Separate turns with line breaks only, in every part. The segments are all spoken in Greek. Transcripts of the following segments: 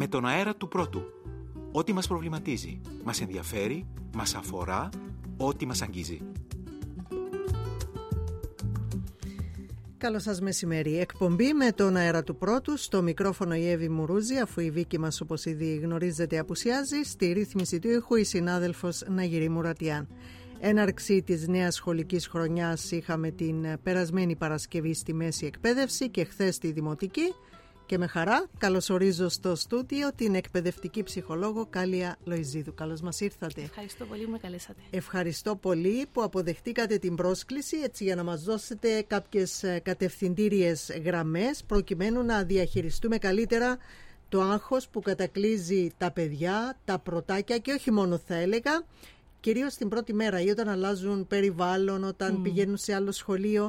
με τον αέρα του πρώτου. Ό,τι μας προβληματίζει, μας ενδιαφέρει, μας αφορά, ό,τι μας αγγίζει.
Καλό σας μεσημέρι. Εκπομπή με τον αέρα του πρώτου. Στο μικρόφωνο η Εύη Μουρούζη, αφού η Βίκη μας, όπως ήδη γνωρίζετε, απουσιάζει. Στη ρύθμιση του ήχου η συνάδελφος Ναγιρή Μουρατιάν. Έναρξη της νέας σχολικής χρονιάς είχαμε την περασμένη Παρασκευή στη Μέση Εκπαίδευση και χθες στη Δημοτική. Και με χαρά καλωσορίζω στο στούντιο την εκπαιδευτική ψυχολόγο Κάλια Λοϊζίδου. Καλώς μας ήρθατε.
Ευχαριστώ πολύ που με καλέσατε.
Ευχαριστώ πολύ που αποδεχτήκατε την πρόσκληση έτσι για να μας δώσετε κάποιες κατευθυντήριες γραμμές προκειμένου να διαχειριστούμε καλύτερα το άγχος που κατακλείζει τα παιδιά, τα πρωτάκια και όχι μόνο θα έλεγα, κυρίως την πρώτη μέρα ή όταν αλλάζουν περιβάλλον, όταν πηγαίνουν σε άλλο σχολείο.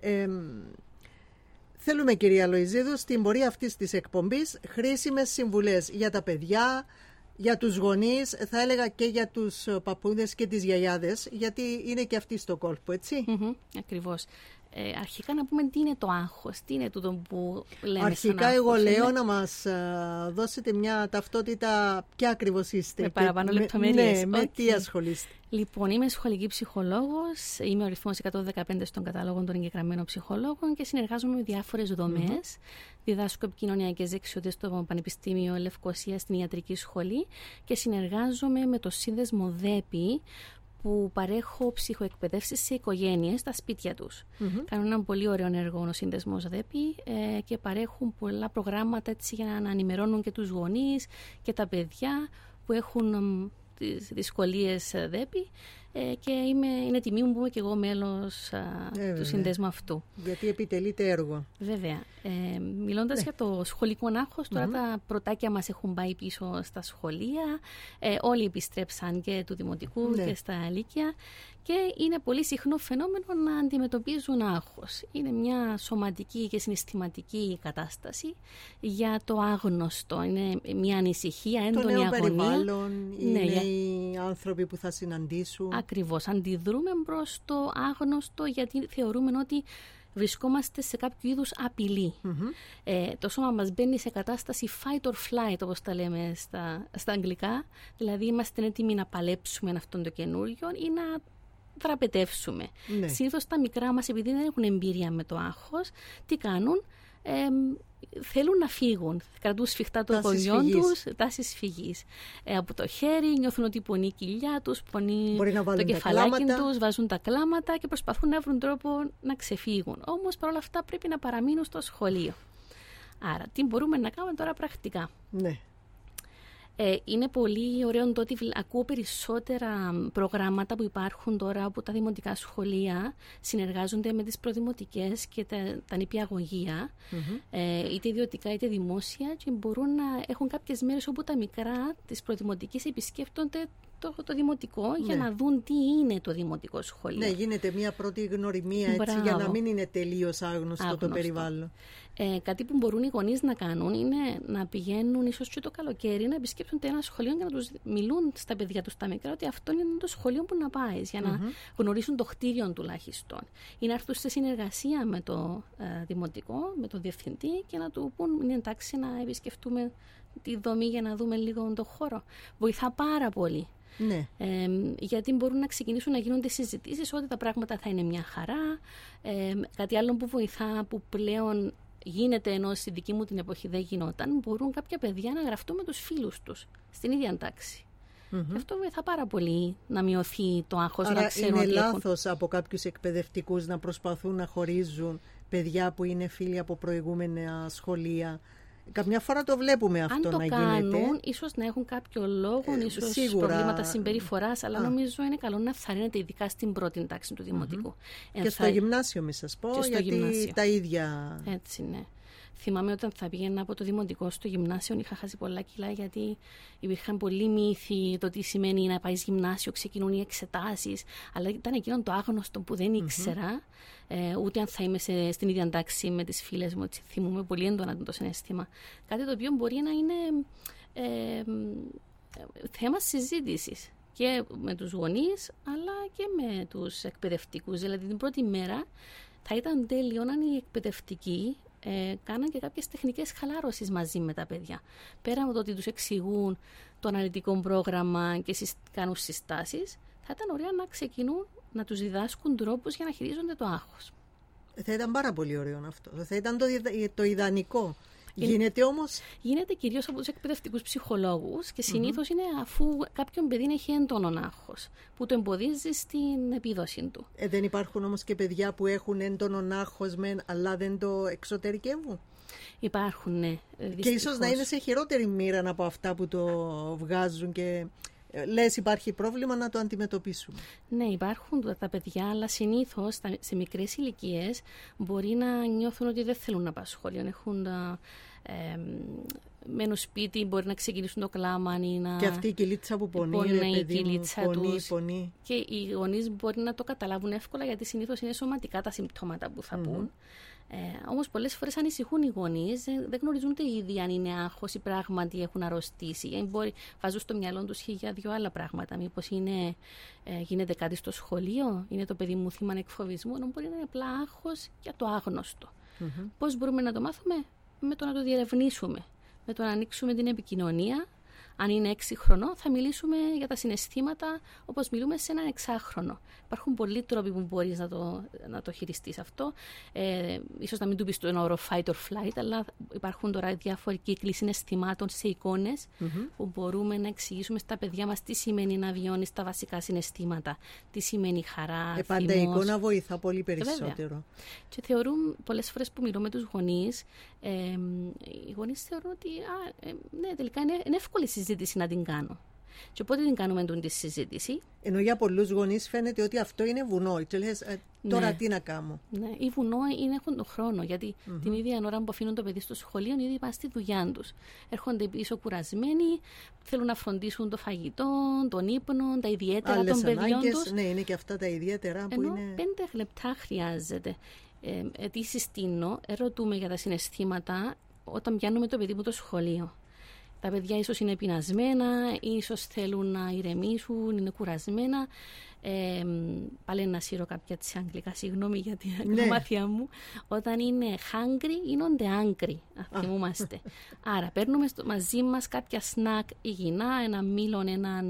Θέλουμε, κυρία Λοϊζίδου, στην πορεία αυτής της εκπομπής χρήσιμες συμβουλές για τα παιδιά, για τους γονείς, θα έλεγα και για τους παππούδες και τις γιαγιάδες, γιατί είναι και αυτοί στο κόλπο, έτσι.
Ακριβώς. Αρχικά να πούμε τι είναι το άγχος, τι είναι τούτο που λέμε.
Αρχικά εγώ λέω να μας δώσετε μια ταυτότητα ποια ακριβώς είστε.
Με παραπάνω λεπτομέρειες.
Ναι, με τι ασχολείστε.
Λοιπόν, είμαι σχολική ψυχολόγος, είμαι ο αριθμός 115 στον κατάλογο των εγγεγραμμένων ψυχολόγων και συνεργάζομαι με διάφορες δομές. Διδάσκω επικοινωνιακές δεξιότητες στο Πανεπιστήμιο Λευκωσίας στην Ιατρική Σχολή και συνεργάζομαι με το σύνδεσμο ΔΕΠΗ, που παρέχω ψυχοεκπαιδεύσεις σε οικογένειες στα σπίτια τους. Κάνουν έναν πολύ ωραίο έργο ο σύνδεσμος ΔΕΠΗ και παρέχουν πολλά προγράμματα έτσι, για να ενημερώνουν και τους γονείς και τα παιδιά που έχουν τις δυσκολίες ΔΕΠΗ και είναι τιμή μου που είμαι και εγώ μέλος του συνδέσμου αυτού.
Γιατί επιτελείται έργο.
Βέβαια. Μιλώντας για το σχολικό άγχος, τώρα τα πρωτάκια μας έχουν πάει πίσω στα σχολεία, όλοι επιστρέψαν και του δημοτικού και στα λύκεια και είναι πολύ συχνό φαινόμενο να αντιμετωπίζουν άγχος. Είναι μια σωματική και συναισθηματική κατάσταση για το άγνωστο. Είναι μια ανησυχία, έντονη αγωνία.
Το νέο περιβάλλον, οι νέοι άνθρωποι που θα συναντήσουν.
Ακριβώς. Αντιδρούμε προς το άγνωστο γιατί θεωρούμε ότι βρισκόμαστε σε κάποιο είδους απειλή. Το σώμα μας μπαίνει σε κατάσταση fight or flight, όπως τα λέμε στα αγγλικά. Δηλαδή είμαστε έτοιμοι να παλέψουμε αυτόν το καινούριο ή να δραπετεύσουμε. Συνήθως τα μικρά μας, επειδή δεν έχουν εμπειρία με το άγχος, τι κάνουν? Θέλουν να φύγουν. Κρατούν σφιχτά το ποδιόν τους, τάσεις φυγής. Από το χέρι, νιώθουν ότι πονεί η κοιλιά τους, πονεί το κεφαλάκι τους, βάζουν τα κλάματα και προσπαθούν να βρουν τρόπο να ξεφύγουν. Όμως παρόλα αυτά πρέπει να παραμείνουν στο σχολείο. Άρα, τι μπορούμε να κάνουμε τώρα πρακτικά?
Ναι.
Είναι πολύ ωραίο το ότι ακούω περισσότερα προγράμματα που υπάρχουν τώρα από τα δημοτικά σχολεία, συνεργάζονται με τις προδημοτικές και τα νηπιαγωγεία, είτε ιδιωτικά είτε δημόσια, και μπορούν να έχουν κάποιες μέρες όπου τα μικρά της προδημοτικής επισκέπτονται το δημοτικό για να δουν τι είναι το δημοτικό σχολείο.
Ναι, γίνεται μια πρώτη γνωριμία έτσι, για να μην είναι τελείως άγνωστο το περιβάλλον.
Κάτι που μπορούν οι γονείς να κάνουν είναι να πηγαίνουν ίσως και το καλοκαίρι να επισκέπτονται ένα σχολείο και να τους μιλούν στα παιδιά τους τα μικρά ότι αυτό είναι το σχολείο που να πάει, για να γνωρίσουν το κτίριο τουλάχιστον. Ή να έρθουν σε συνεργασία με το δημοτικό, με τον διευθυντή και να του πούν είναι εντάξει να επισκεφτούμε τη δομή για να δούμε λίγο τον χώρο. Βοηθά πάρα πολύ.
Ναι.
Γιατί μπορούν να ξεκινήσουν να γίνονται συζητήσεις ότι τα πράγματα θα είναι μια χαρά. Κάτι άλλο που βοηθά, που πλέον γίνεται, ενώ στη δική μου την εποχή δεν γινόταν, μπορούν κάποια παιδιά να γραφτούν με τους φίλους τους στην ίδια τάξη. Αυτό βοηθά πάρα πολύ να μειωθεί το άγχος.
Άρα
να ξέρουν
είναι
ότι
λάθος από κάποιους εκπαιδευτικούς να προσπαθούν να χωρίζουν παιδιά που είναι φίλοι από προηγούμενα σχολεία. Καμιά φορά το βλέπουμε αυτό να γίνεται.
Αν το κάνουν, ίσως να έχουν κάποιο λόγο, ίσως σίγουρα προβλήματα συμπεριφοράς, αλλά νομίζω είναι καλό να θαρρύνεται ειδικά στην πρώτη τάξη του δημοτικού.
Και στο γυμνάσιο, μη σας πω, γιατί γυμνάσιο. Τα ίδια.
Έτσι, ναι. Θυμάμαι όταν θα πήγαινα από το δημοτικό στο γυμνάσιο, είχα χάσει πολλά κιλά γιατί υπήρχαν πολλοί μύθοι το τι σημαίνει να πάει γυμνάσιο, ξεκινούν οι εξετάσεις. Αλλά ήταν εκείνο το άγνωστο που δεν ήξερα, ούτε αν θα είμαι στην ίδια τάξη με τις φίλες μου. Έτσι, θυμούμαι πολύ έντονα το συναίσθημα. Κάτι το οποίο μπορεί να είναι θέμα συζήτησης και με τους γονείς, αλλά και με τους εκπαιδευτικούς. Δηλαδή την πρώτη μέρα θα ήταν τέλειο αν οι εκπαιδευτικοί κάναν και κάποιες τεχνικές χαλάρωσης μαζί με τα παιδιά. Πέρα από το ότι τους εξηγούν το αναλυτικό πρόγραμμα και κάνουν συστάσεις, θα ήταν ωραία να ξεκινούν να τους διδάσκουν τρόπους για να χειρίζονται το άγχος.
Θα ήταν πάρα πολύ ωραίο αυτό. Θα ήταν το ιδανικό. Γίνεται όμως.
Γίνεται κυρίως από τους εκπαιδευτικούς ψυχολόγους και συνήθως είναι αφού κάποιον παιδί έχει έντονο άγχος που το εμποδίζει στην επίδοση του.
Δεν υπάρχουν όμως και παιδιά που έχουν έντονο άγχος αλλά δεν το εξωτερικεύουν.
Υπάρχουν, ναι. Δυστυχώς.
Και ίσως να είναι σε χειρότερη μοίρα από αυτά που το βγάζουν και λες υπάρχει πρόβλημα να το αντιμετωπίσουμε.
Ναι, υπάρχουν τα παιδιά, αλλά συνήθως σε μικρές ηλικίες μπορεί να νιώθουν ότι δεν θέλουν να πάνε σχολείο. Έχουν μένουν σπίτι, μπορεί να ξεκινήσουν το κλάμα.
Και αυτή η κυλίτσα που πονεί, πονεί.
Και οι γονείς μπορεί να το καταλάβουν εύκολα, γιατί συνήθως είναι σωματικά τα συμπτώματα που θα πούν. Όμως πολλές φορές ανησυχούν οι γονείς, δεν γνωρίζουν οι ίδιοι αν είναι άγχος ή πράγματι έχουν αρρωστήσει. Βάζουν στο μυαλό τους για δύο άλλα πράγματα. Μήπως γίνεται κάτι στο σχολείο, είναι το παιδί μου θύμα εκφοβισμού, ενώ μπορεί να είναι απλά άγχος για το άγνωστο. Πώς μπορούμε να το μάθουμε? Με το να το διερευνήσουμε, με το να ανοίξουμε την επικοινωνία. Αν είναι 6 χρονών, θα μιλήσουμε για τα συναισθήματα όπως μιλούμε σε έναν 6χρονο. Υπάρχουν πολλοί τρόποι που μπορείς να το χειριστείς αυτό. Ίσως να μην του πεις τον όρο fight or flight, αλλά υπάρχουν τώρα διάφοροι κύκλοι συναισθημάτων σε εικόνες που μπορούμε να εξηγήσουμε στα παιδιά μας τι σημαίνει να βιώνεις τα βασικά συναισθήματα. Τι σημαίνει χαρά,
πάντα η εικόνα βοηθά πολύ περισσότερο.
Βέβαια. Και θεωρούν πολλές φορές που μιλώ με τους γονείς, οι γονείς θεωρούν ότι ναι, τελικά είναι εύκολη συζήτηση να την κάνω. Και πότε την κάνουμε τη συζήτηση?
Ενώ για πολλούς γονείς φαίνεται ότι αυτό είναι βουνό. Και λες, τώρα τι να κάνω?
Ναι, ή βουνό έχουν τον χρόνο. Γιατί την ίδια ώρα που αφήνουν το παιδί στο σχολείο, ήδη πάνε στη δουλειά τους. Έρχονται πίσω κουρασμένοι, θέλουν να φροντίσουν το φαγητό, τον ύπνο, τα ιδιαίτερα των παιδιών τους.
Ναι, είναι και αυτά τα ιδιαίτερα που
ενώ
είναι.
5 λεπτά χρειάζεται. Τι συστήνω, ρωτούμε για τα συναισθήματα όταν πιάνουμε το παιδί μου το σχολείο. Τα παιδιά ίσως είναι πεινασμένα, ίσως θέλουν να ηρεμήσουν, είναι κουρασμένα. Πάλι να σύρω κάποια της αγγλικά, συγγνώμη για την αγγλομάθεια μου. Όταν είναι hungry, γίνονται angry, θυμούμαστε. Άρα παίρνουμε μαζί μας κάποια σνακ υγιεινά, ένα μήλον,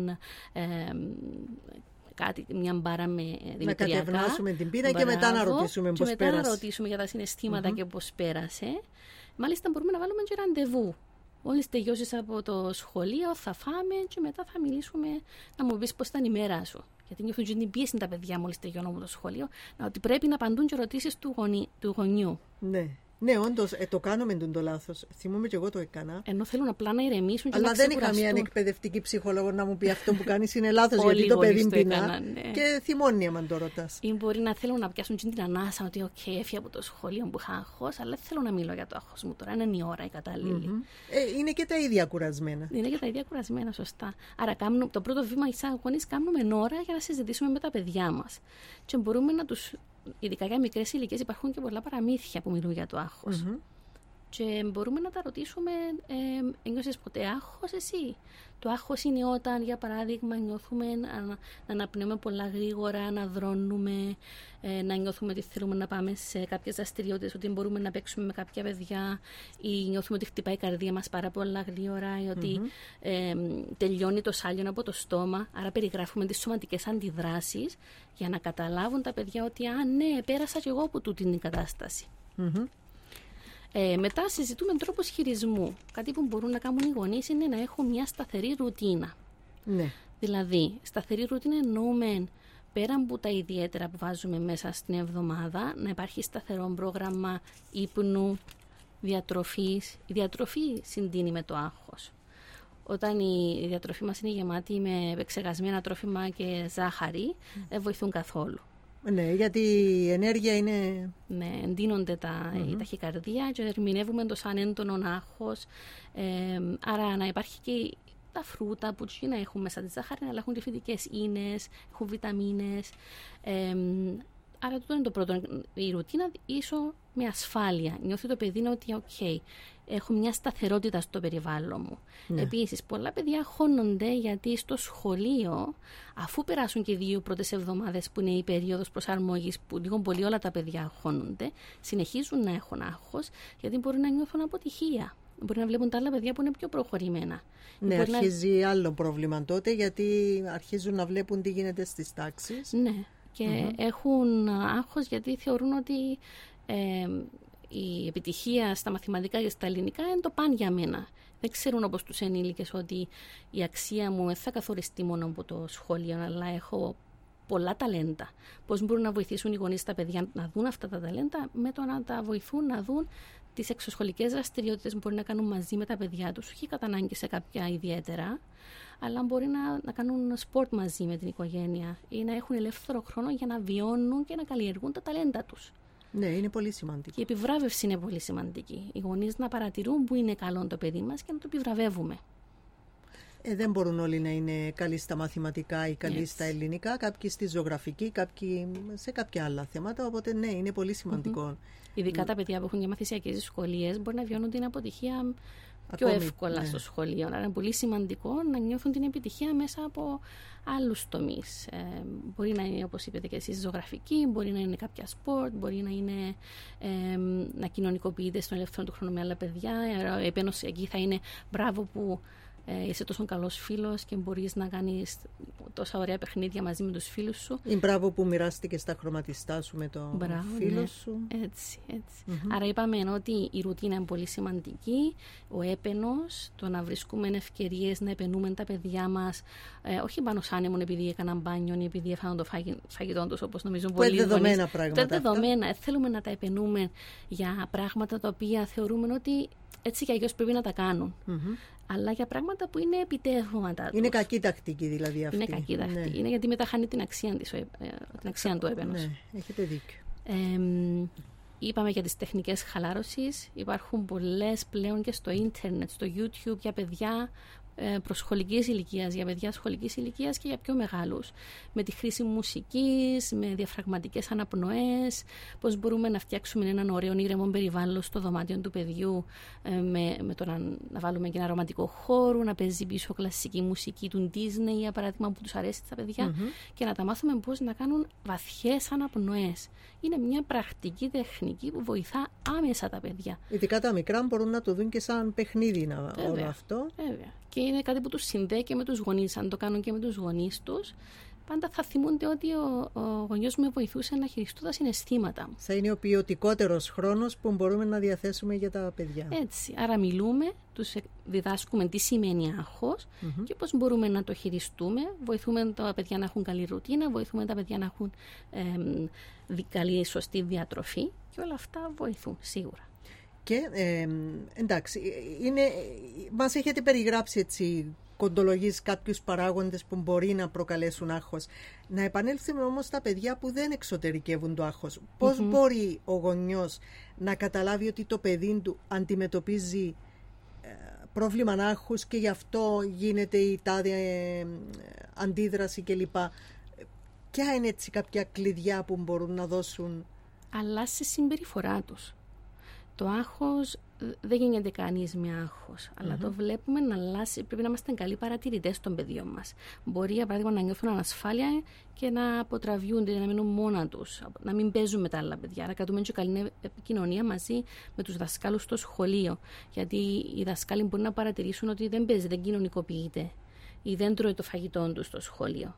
μια μπάρα με δημητριακά.
Να κατευνάσουμε την πείρα και μετά να ρωτήσουμε πώς πέρασε.
Και μετά να ρωτήσουμε για τα συναισθήματα και πώς πέρασε. Μάλιστα μπορούμε να βάλουμε και ραντεβού. Μόλις τελειώσεις από το σχολείο θα φάμε και μετά θα μιλήσουμε να μου πεις πώς ήταν η μέρα σου. Γιατί νιώθουν και την πίεση τα παιδιά μόλις τελειώνουν από το σχολείο, ότι πρέπει να απαντούν και ερωτήσεις του γονιού.
Ναι, όντως το κάνουμε το λάθος. Θυμούμαι και εγώ το έκανα.
Ενώ θέλουν απλά να ηρεμήσουν και
αλλά
να ξεκουραστούν.
Αλλά δεν είχα μια εκπαιδευτική ψυχολόγο να μου πει αυτό που κάνεις είναι λάθος γιατί το παιδί πεινά. Και θυμώνει άμα το ρωτάς.
Ή μπορεί να θέλουν να πιάσουν την ανάσα ότι έφυγα από το σχολείο που είχα άγχος, αλλά δεν θέλω να μιλώ για το άγχος μου τώρα. Είναι η ώρα η κατάλληλη.
Είναι και τα ίδια κουρασμένα.
Είναι και τα ίδια κουρασμένα, σωστά. Άρα το πρώτο βήμα σαν γονείς κάνουμε ώρα για να συζητήσουμε με τα παιδιά μας. Και μπορούμε να τους. Ειδικά για μικρές ηλικίες υπάρχουν και πολλά παραμύθια που μιλούν για το άγχος. Και μπορούμε να τα ρωτήσουμε, ένιωσες ποτέ άγχος εσύ? Το άγχος είναι όταν, για παράδειγμα, νιώθουμε να αναπνέουμε πολλά γρήγορα, να δρώνουμε, να νιώθουμε ότι θέλουμε να πάμε σε κάποιες δραστηριότητες, ότι μπορούμε να παίξουμε με κάποια παιδιά ή νιώθουμε ότι χτυπάει η καρδία μας πάρα πολλά γρήγορα ή ότι τελειώνει το σάλιον από το στόμα. Άρα περιγράφουμε τις σωματικές αντιδράσεις για να καταλάβουν τα παιδιά ότι ναι, πέρασα κι εγώ από τούτη την κατάσταση. Μετά συζητούμε τρόπους χειρισμού. Κάτι που μπορούν να κάνουν οι γονείς είναι να έχουν μια σταθερή ρουτίνα.
Ναι.
Δηλαδή, σταθερή ρουτίνα εννοούμε πέραν από τα ιδιαίτερα που βάζουμε μέσα στην εβδομάδα, να υπάρχει σταθερό πρόγραμμα ύπνου, διατροφής. Η διατροφή συντείνει με το άγχος. Όταν η διατροφή μας είναι γεμάτη με εξεγασμένα τρόφιμα και ζάχαρη, δεν βοηθούν καθόλου.
Ναι, γιατί η ενέργεια είναι.
Ναι, εντείνονται η ταχυκαρδία και ερμηνεύουμε το σαν έντονο άγχος. Άρα να υπάρχει και τα φρούτα που να έχουν μέσα τη ζάχαρη, αλλά έχουν και φυτικές ίνες, έχουν βιταμίνες. Άρα αυτό είναι το πρώτο. Η ρουτίνα ίσο με ασφάλεια. Νιώθει το παιδί ότι έχω μια σταθερότητα στο περιβάλλον μου.
Ναι.
Επίσης, πολλά παιδιά χώνονται γιατί στο σχολείο, αφού περάσουν και 2 πρώτες εβδομάδες που είναι η περίοδος προσαρμογής, που λίγο πολύ όλα τα παιδιά χώνονται, συνεχίζουν να έχουν άγχος, γιατί μπορεί να νιώθουν αποτυχία. Μπορεί να βλέπουν τα άλλα παιδιά που είναι πιο προχωρημένα.
Ναι, αρχίζει άλλο πρόβλημα τότε, γιατί αρχίζουν να βλέπουν τι γίνεται στις τάξεις.
Ναι, και έχουν άγχος γιατί θεωρούν ότι η επιτυχία στα μαθηματικά και στα ελληνικά είναι το παν για μένα. Δεν ξέρουν όπως τους ενήλικες ότι η αξία μου δεν θα καθοριστεί μόνο από το σχολείο, αλλά έχω πολλά ταλέντα. Πώς μπορούν να βοηθήσουν οι γονείς τα παιδιά να δουν αυτά τα ταλέντα, με το να τα βοηθούν να δουν τις εξωσχολικές δραστηριότητες που μπορεί να κάνουν μαζί με τα παιδιά τους, όχι κατά ανάγκη σε κάποια ιδιαίτερα, αλλά μπορεί να κάνουν σπορτ μαζί με την οικογένεια ή να έχουν ελεύθερο χρόνο για να βιώνουν και να καλλιεργούν τα ταλέντα τους.
Ναι, είναι πολύ σημαντικό.
Και η επιβράβευση είναι πολύ σημαντική. Οι γονείς να παρατηρούν που είναι καλό το παιδί μας και να το επιβραβεύουμε.
Δεν μπορούν όλοι να είναι καλοί στα μαθηματικά ή καλοί στα ελληνικά, κάποιοι στη ζωγραφική, κάποιοι σε κάποια άλλα θέματα, οπότε ναι, είναι πολύ σημαντικό.
Ειδικά τα παιδιά που έχουν και μαθησιακές δυσκολίες μπορεί να βιώνουν την αποτυχία πιο εύκολα στο σχολείο. Άρα είναι πολύ σημαντικό να νιώθουν την επιτυχία μέσα από άλλους τομείς. Μπορεί να είναι, όπως είπατε και εσείς, ζωγραφική, μπορεί να είναι κάποια σπορτ, μπορεί να είναι να κοινωνικοποιείται στον ελεύθερο του χρόνο με άλλα παιδιά. Επένως εκεί θα είναι μπράβο που είσαι τόσο καλός φίλος και μπορείς να κάνεις τόσα ωραία παιχνίδια μαζί με τους φίλους σου.
Είναι μπράβο που μοιράστηκες τα χρωματιστά σου με τον φίλο σου.
Έτσι. Άρα είπαμε ότι η ρουτίνα είναι πολύ σημαντική, ο έπαινος, το να βρίσκουμε ευκαιρίες να επαινούμε τα παιδιά μας, όχι πάνω σ' άνεμον επειδή έκαναν μπάνιο ή επειδή έφαναν το φαγητό τους, όπως νομίζω πολλοί γονείς.
Δεδομένα πράγματα.
Δεδομένα. Θέλουμε να τα επαινούμε για πράγματα τα οποία θεωρούμε ότι έτσι και αλλιώς πρέπει να τα κάνουν. Αλλά για πράγματα που είναι επιτεύγματα τους.
Είναι κακή τακτική δηλαδή αυτή.
Είναι κακή τακτική. Ναι. Είναι γιατί μεταχάνει την αξία του έπαινος.
Ναι, έχετε δίκιο.
Είπαμε για τις τεχνικές χαλάρωσης. Υπάρχουν πολλές πλέον και στο ίντερνετ, στο YouTube για παιδιά προσχολικής ηλικίας, για παιδιά σχολικής ηλικίας και για πιο μεγάλους. Με τη χρήση μουσικής, με διαφραγματικές αναπνοές, πώς μπορούμε να φτιάξουμε έναν ωραίο ήρεμο περιβάλλον στο δωμάτιο του παιδιού, με το να βάλουμε και ένα ρομαντικό χώρο, να παίζει πίσω κλασική μουσική του Disney, για παράδειγμα, που τους αρέσει στα παιδιά, και να τα μάθουμε πώς να κάνουν βαθιές αναπνοές. Είναι μια πρακτική τεχνική που βοηθά άμεσα τα παιδιά.
Ειδικά τα μικρά μπορούν να το δουν και σαν παιχνίδι όλο αυτό.
Βέβαια. Και είναι κάτι που τους συνδέει και με τους γονείς. Αν το κάνουν και με τους γονείς τους, πάντα θα θυμούνται ότι ο γονιός με βοηθούσε να χειριστώ τα συναισθήματα μου.
Θα είναι ο ποιοτικότερος χρόνος που μπορούμε να διαθέσουμε για τα παιδιά.
Έτσι. Άρα μιλούμε, τους διδάσκουμε τι σημαίνει άγχος και πώς μπορούμε να το χειριστούμε. Βοηθούμε τα παιδιά να έχουν καλή ρουτίνα, βοηθούμε τα παιδιά να έχουν καλή σωστή διατροφή και όλα αυτά βοηθούν σίγουρα.
Και εντάξει, μας έχετε περιγράψει έτσι κοντολογείς κάποιους παράγοντες που μπορεί να προκαλέσουν άγχος. Να επανέλθουμε όμως στα παιδιά που δεν εξωτερικεύουν το άγχος. Πώς μπορεί ο γονιός να καταλάβει ότι το παιδί του αντιμετωπίζει πρόβλημα άγχους και γι' αυτό γίνεται η τάδε αντίδραση κλπ. Ποια είναι έτσι κάποια κλειδιά που μπορούν να δώσουν?
Αλλάζει η συμπεριφορά τους. Το άγχος δεν γίνεται κανείς με άγχος, αλλά το βλέπουμε να αλλάζει. Πρέπει να είμαστε καλοί παρατηρητές των παιδιών μας. Μπορεί, για παράδειγμα, να νιώθουν ανασφάλεια και να αποτραβιούνται, να μείνουν μόνα τους, να μην παίζουν με τα άλλα παιδιά. Άρα, κρατούμε και καλή επικοινωνία μαζί με τους δασκάλους στο σχολείο. Γιατί οι δασκάλοι μπορεί να παρατηρήσουν ότι δεν παίζει, δεν κοινωνικοποιείται ή δεν τρώει το φαγητό του στο σχολείο.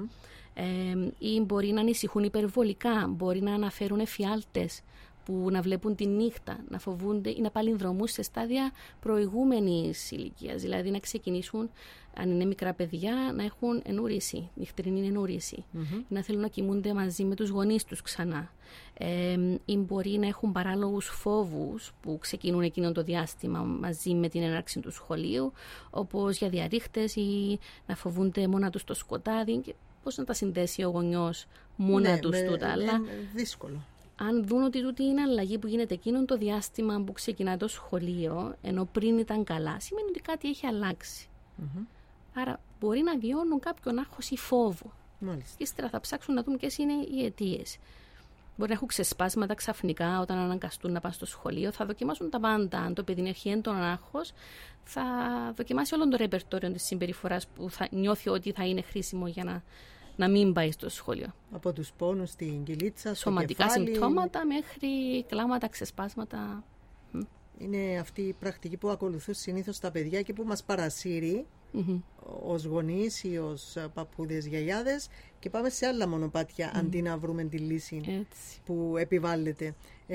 Ή μπορεί να ανησυχούν υπερβολικά, μπορεί να αναφέρουν εφιάλτες που να βλέπουν τη νύχτα, να φοβούνται ή να παλινδρομούν σε στάδια προηγούμενης ηλικίας. Δηλαδή να ξεκινήσουν, αν είναι μικρά παιδιά, να έχουν ενούριση, νυχτερινή ενούριση. Ή να θέλουν να κοιμούνται μαζί με τους γονείς τους ξανά. Ή μπορεί να έχουν παράλογους φόβους που ξεκινούν εκείνο το διάστημα μαζί με την έναρξη του σχολείου, όπως για διαρρήχτες ή να φοβούνται μόνα τους το σκοτάδι. Και πώς να τα συνδέσει ο γονιός μόνα τους τούτα. Αλλά
δύσκολο.
Αν δουν ότι τούτη είναι αλλαγή που γίνεται εκείνο το διάστημα που ξεκινάει το σχολείο, ενώ πριν ήταν καλά, σημαίνει ότι κάτι έχει αλλάξει. Άρα μπορεί να βιώνουν κάποιον άγχος ή φόβο.
Μάλιστα.
Ύστερα θα ψάξουν να δουν ποιες είναι οι αιτίες. Μπορεί να έχουν ξεσπάσματα ξαφνικά όταν αναγκαστούν να πάνε στο σχολείο. Θα δοκιμάσουν τα πάντα. Αν το παιδί έχει έντονο άγχος, θα δοκιμάσει όλο το ρεπερτόριο της συμπεριφοράς που θα νιώθει ότι θα είναι χρήσιμο για να μην πάει στο σχολείο.
Από τους πόνους στην κοιλίτσα, στο
σωματικά
κεφάλι,
συμπτώματα μέχρι κλάματα, ξεσπάσματα.
Είναι αυτή η πρακτική που ακολουθούν συνήθως τα παιδιά και που μας παρασύρει ως γονείς ή ως παππούδες, γιαγιάδες, και πάμε σε άλλα μονοπάτια αντί να βρούμε τη λύση που επιβάλλεται.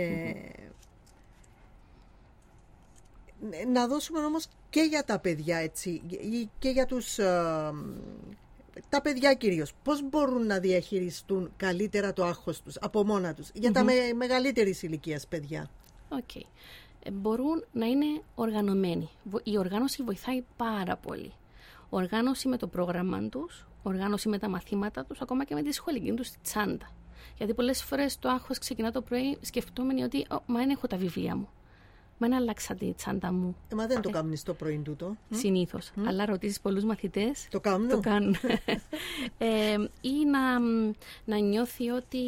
Να δώσουμε όμως και για τα παιδιά, έτσι, και για τα παιδιά κυρίως, πώς μπορούν να διαχειριστούν καλύτερα το άγχος τους από μόνα τους, για τα μεγαλύτερης ηλικίας παιδιά.
Okay. Μπορούν να είναι οργανωμένοι. Η οργάνωση βοηθάει πάρα πολύ. Οργάνωση με το πρόγραμμα τους, οργάνωση με τα μαθήματα τους, ακόμα και με τη σχολική τους τσάντα. Γιατί πολλές φορές το άγχος ξεκινά το πρωί σκεφτόμενοι ότι μα δεν έχω τα βιβλία μου. Μα δεν αλλάξα τη τσάντα μου.
Μα δεν το κάνουν το πρωί τούτο.
Συνήθως. Αλλά ρωτήσεις πολλούς μαθητές.
Το κάνουν.
Το κάνουν. Ή να νιώθει ότι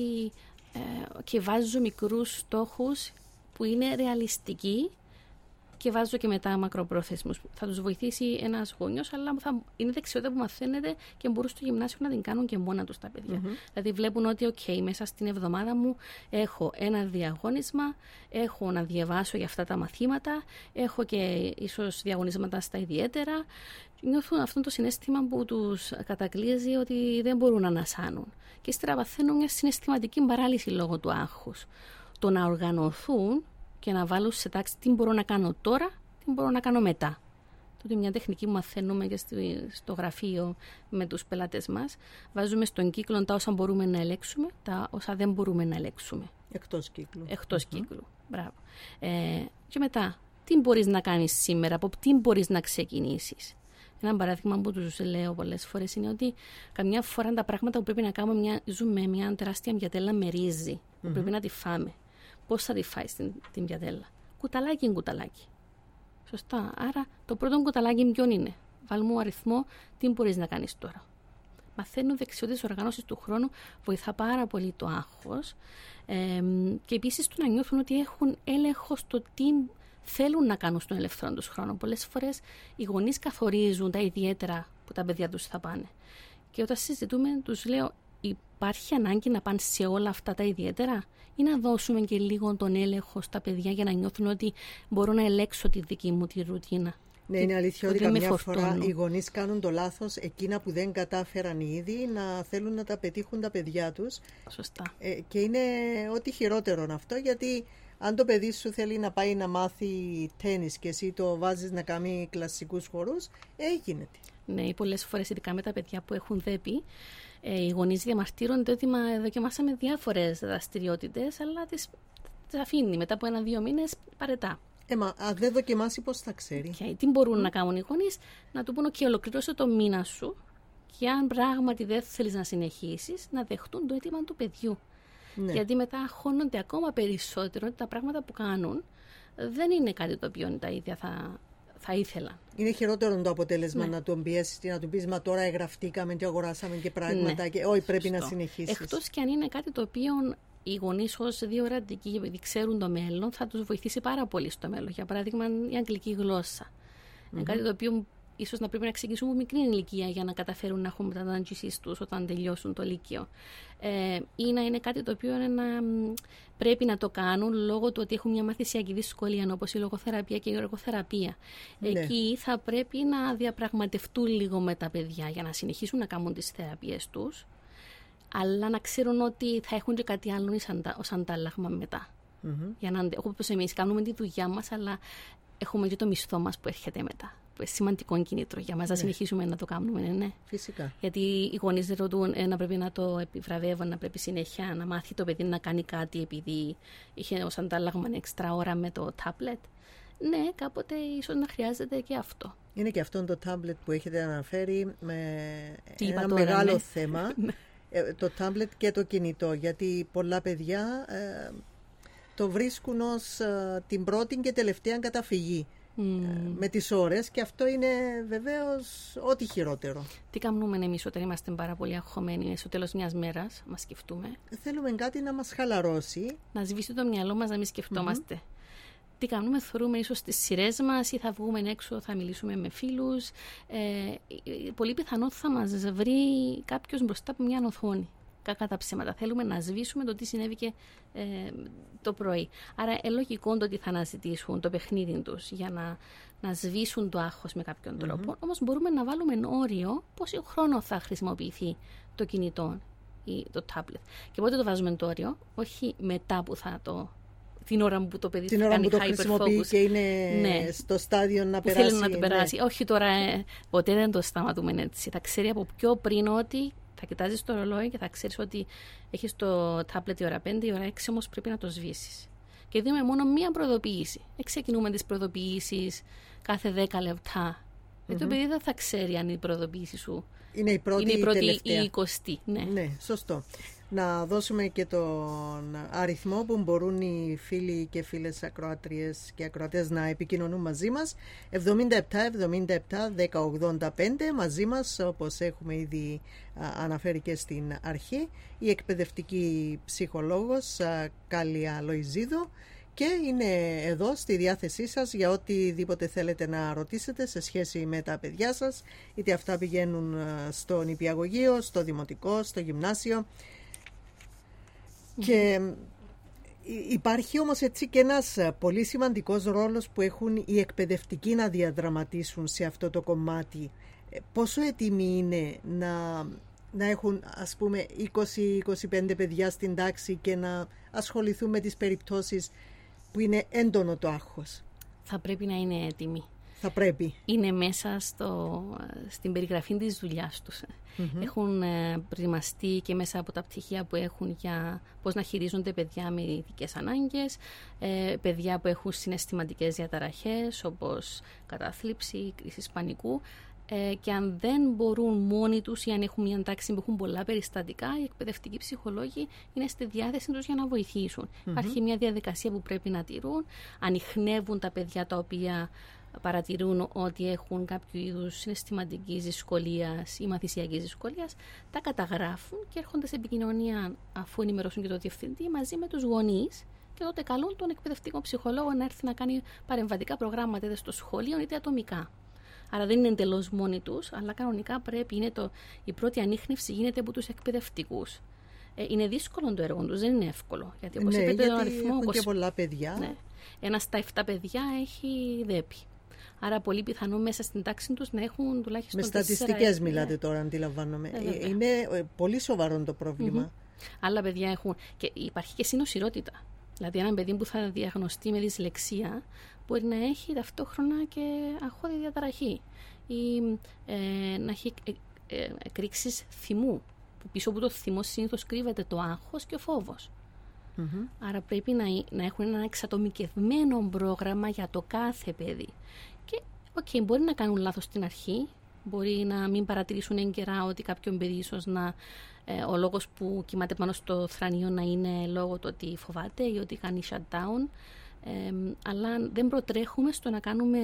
και βάζω μικρούς στόχους που είναι ρεαλιστικοί και βάζω και μετά μακροπρόθεσμους. Θα τους βοηθήσει ένας γονιός, αλλά είναι δεξιότητα που μαθαίνεται και μπορούν στο γυμνάσιο να την κάνουν και μόνα τους τα παιδιά. Δηλαδή βλέπουν ότι μέσα στην εβδομάδα μου έχω ένα διαγώνισμα, έχω να διαβάσω για αυτά τα μαθήματα, έχω και ίσως διαγωνίσματα στα ιδιαίτερα. Νιώθουν αυτό το συναίσθημα που τους κατακλείζει ότι δεν μπορούν να ανασάνουν. Και ύστερα παθαίνουν μια συναισθηματική παράλυση λόγω του άγχους. Το να οργανωθούν και να βάλουν σε τάξη τι μπορώ να κάνω τώρα, τι μπορώ να κάνω μετά. Τότε μια τεχνική που μαθαίνουμε και στο γραφείο με τους πελάτες μας. Βάζουμε στον κύκλο τα όσα μπορούμε να ελέγξουμε, τα όσα δεν μπορούμε να ελέγξουμε.
Εκτός κύκλου.
Εκτός κύκλου. Μπράβο. Και μετά, τι μπορείς να κάνεις σήμερα, από τι μπορείς να ξεκινήσεις. Ένα παράδειγμα που τους λέω πολλές φορές είναι ότι καμιά φορά τα πράγματα που πρέπει να κάνουμε, ζούμε μια τεράστια πιατέλα με ρύζι, που πρέπει να τη φάμε. Πώς θα τη φάεις την πιατέλα? Κουταλάκι είναι κουταλάκι. Σωστά. Άρα το πρώτο κουταλάκι ποιον είναι? Βάλουμε αριθμό, τι μπορείς να κάνεις τώρα. Μαθαίνουν δεξιότητες οργάνωσης του χρόνου, βοηθά πάρα πολύ το άγχος και επίσης του να νιώθουν ότι έχουν έλεγχο στο τι θέλουν να κάνουν στον ελεύθερο τους χρόνο. Πολλές φορές οι γονείς καθορίζουν τα ιδιαίτερα που τα παιδιά τους θα πάνε. Και όταν συζητούμε, τους λέω, υπάρχει ανάγκη να πάνε σε όλα αυτά τα ιδιαίτερα ή να δώσουμε και λίγο τον έλεγχο στα παιδιά για να νιώθουν ότι μπορώ να ελέγξω τη δική μου τη ρουτίνα.
Ναι, είναι αλήθεια ότι καμιά φορά οι γονείς κάνουν το λάθος εκείνα που δεν κατάφεραν ήδη να θέλουν να τα πετύχουν τα παιδιά τους.
Σωστά.
Και είναι ό,τι χειρότερο αυτό, γιατί αν το παιδί σου θέλει να πάει να μάθει τένις και εσύ το βάζεις να κάνει κλασικούς χορούς, γίνεται.
Ναι, πολλές φορές ειδικά με τα παιδιά που έχουν δέπει, οι γονείς διαμαρτύρονται ότι δοκιμάσαμε διάφορες δραστηριότητες, αλλά τις αφήνει μετά από 1-2 μήνες παρετά.
Μα αν δεν δοκιμάσει, πώς θα ξέρει?
Και τι μπορούν να κάνουν οι γονείς? Να του πούνε και ολοκληρώσω το μήνα σου και αν πράγματι δεν θέλεις να συνεχίσεις, να δεχτούν το αίτημα του παιδιού. Ναι. Γιατί μετά αγχώνονται ακόμα περισσότερο ότι τα πράγματα που κάνουν δεν είναι κάτι το οποίο τα ίδια θα ήθελαν.
Είναι χειρότερο το αποτέλεσμα να τον πιέσεις και να του πεις μα τώρα εγγραφτήκαμε και αγοράσαμε και πράγματα και όχι πρέπει να συνεχίσεις.
Εκτός και αν είναι κάτι το οποίο οι γονείς ως διορατικοί, επειδή ξέρουν το μέλλον, θα τους βοηθήσει πάρα πολύ στο μέλλον. Για παράδειγμα, η αγγλική γλώσσα. Είναι κάτι το οποίο ίσως να πρέπει να ξεκινήσουν από μικρή ηλικία για να καταφέρουν να έχουν μετατράνσεις τους όταν τελειώσουν το λύκειο. Ή να είναι κάτι το οποίο πρέπει να το κάνουν λόγω του ότι έχουν μια μαθησιακή δυσκολία, όπως η λογοθεραπεία και η εργοθεραπεία. Ναι. Εκεί θα πρέπει να διαπραγματευτούν λίγο με τα παιδιά για να συνεχίσουν να κάνουν τις θεραπείες τους, αλλά να ξέρουν ότι θα έχουν και κάτι άλλο ως αντάλλαγμα μετά. Για να, όπως εμείς κάνουμε τη δουλειά μας, αλλά έχουμε και το μισθό μας που έρχεται μετά. Που είναι σημαντικό κίνητρο για μας να συνεχίσουμε να το κάνουμε. Ναι.
Φυσικά.
Γιατί οι γονείς ρωτούν να πρέπει να το επιβραβεύουν, να πρέπει συνέχεια να μάθει το παιδί να κάνει κάτι επειδή είχε ως αντάλλαγμα έξτρα ώρα με το τάμπλετ. Ναι, κάποτε ίσως να χρειάζεται και αυτό.
Είναι και αυτό το τάμπλετ που έχετε αναφέρει με ένα μεγάλο θέμα. Το τάμπλετ και το κινητό, γιατί πολλά παιδιά το βρίσκουν ως την πρώτη και τελευταία καταφυγή με τις ώρες, και αυτό είναι βεβαίως ό,τι χειρότερο.
Τι κάνουμε εμείς όταν είμαστε πάρα πολύ αγχωμένοι στο τέλος μιας μέρας, μας σκεφτούμε?
Θέλουμε κάτι να μας χαλαρώσει.
Να σβήσει το μυαλό μας, να μην σκεφτόμαστε. Τι κάνουμε? Θεωρούμε ίσως στις σειρές μας ή θα βγούμε έξω, θα μιλήσουμε με φίλους. Πολύ πιθανό θα μας βρει κάποιος μπροστά από μια οθόνη. Κακά τα ψέματα. Θέλουμε να σβήσουμε το τι συνέβηκε το πρωί. Άρα, λογικό το ότι θα αναζητήσουν το παιχνίδι τους για να σβήσουν το άγχος με κάποιον τρόπο. Όμως, μπορούμε να βάλουμε όριο πόσο χρόνο θα χρησιμοποιηθεί το κινητό ή το τάμπλετ. Και πότε το βάζουμε το όριο? Όχι μετά που την ώρα που το παιδί θα κάνει
το χρησιμοποιεί και είναι στο στάδιο να περάσει.
Θέλει να το περάσει. Όχι τώρα, ποτέ δεν το σταματούμε έτσι. Θα ξέρει από πιο πριν ότι θα κοιτάζεις το ρολόι και θα ξέρεις ότι έχεις το τάμπλετ η ώρα 5, η ώρα 6 όμως πρέπει να το σβήσεις. Και δίνουμε μόνο μία προειδοποίηση. Ξεκινούμε τις προειδοποιήσεις κάθε 10 λεπτά. Γιατί το παιδί δεν θα ξέρει αν η προειδοποίηση σου
είναι η πρώτη
ή η 20η.
Ναι, σωστό. Να δώσουμε και τον αριθμό που μπορούν οι φίλοι και φίλες ακροάτριες και ακροατές να επικοινωνούν μαζί μας. 77-77-1085. Μαζί μας, όπως έχουμε ήδη αναφέρει και στην αρχή, η εκπαιδευτική ψυχολόγος Κάλια Λοϊζίδου, και είναι εδώ στη διάθεσή σας για οτιδήποτε θέλετε να ρωτήσετε σε σχέση με τα παιδιά σας, είτε αυτά πηγαίνουν στο νηπιαγωγείο, στο δημοτικό, στο γυμνάσιο. Και υπάρχει όμως έτσι και ένας πολύ σημαντικός ρόλος που έχουν οι εκπαιδευτικοί να διαδραματίσουν σε αυτό το κομμάτι. Πόσο έτοιμοι είναι να έχουν, ας πούμε, 20-25 παιδιά στην τάξη και να ασχοληθούν με τις περιπτώσεις που είναι έντονο το άγχος?
Θα πρέπει να είναι έτοιμοι.
Θα πρέπει.
Είναι μέσα στην περιγραφή της δουλειάς τους. Έχουν προετοιμαστεί και μέσα από τα πτυχία που έχουν για πώς να χειρίζονται παιδιά με ειδικές ανάγκες, παιδιά που έχουν συναισθηματικές διαταραχές όπως κατάθλιψη, κρίση πανικού, και αν δεν μπορούν μόνοι τους ή αν έχουν μια τάξη που έχουν πολλά περιστατικά, οι εκπαιδευτικοί ψυχολόγοι είναι στη διάθεση τους για να βοηθήσουν. Υπάρχει μια διαδικασία που πρέπει να τηρούν, ανιχνεύουν τα παιδιά τα οποία παρατηρούν ότι έχουν κάποιο είδους συναισθηματικής δυσκολίας ή μαθησιακής δυσκολίας, τα καταγράφουν και έρχονται σε επικοινωνία, αφού ενημερώσουν και το διευθυντή, μαζί με τους γονείς, και τότε καλούν τον εκπαιδευτικό ψυχολόγο να έρθει να κάνει παρεμβατικά προγράμματα είτε στο σχολείο είτε ατομικά. Άρα δεν είναι εντελώς μόνοι τους, αλλά κανονικά πρέπει, η πρώτη ανίχνευση γίνεται από τους εκπαιδευτικούς. Είναι δύσκολο το έργο τους, δεν είναι εύκολο. Γιατί όπως είπατε, τον αριθμό.
Έχουν και πολλά παιδιά.
Ναι, ένα στα 7 παιδιά έχει δέπη. Άρα πολύ πιθανό μέσα στην τάξη τους να έχουν τουλάχιστον.
Με στατιστικές μιλάτε τώρα, αντιλαμβάνομαι. Είναι πολύ σοβαρό το πρόβλημα.
Άλλα παιδιά έχουν. Και υπάρχει και συνοσηρότητα. Δηλαδή, ένα παιδί που θα διαγνωστεί με δυσλεξία μπορεί να έχει ταυτόχρονα και αγχώδη διαταραχή ή να έχει εκρήξεις θυμού, που πίσω από το θυμό συνήθως κρύβεται το άγχος και ο φόβος. Άρα πρέπει να έχουν ένα εξατομικευμένο πρόγραμμα για το κάθε παιδί. Και μπορεί να κάνουν λάθος στην αρχή, μπορεί να μην παρατηρήσουν έγκαιρα ότι κάποιον παιδί ίσως ο λόγος που κοιμάται πάνω στο θρανείο να είναι λόγω του ότι φοβάται ή ότι κάνει shutdown, αλλά δεν προτρέχουμε στο